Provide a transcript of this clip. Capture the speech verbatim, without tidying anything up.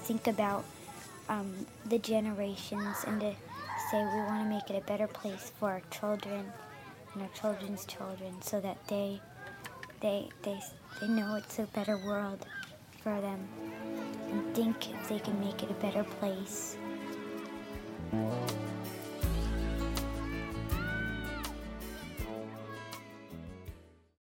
think about um, the generations and to say we want to make it a better place for our children and our children's children, so that they they they they know it's a better world for them and think if they can make it a better place.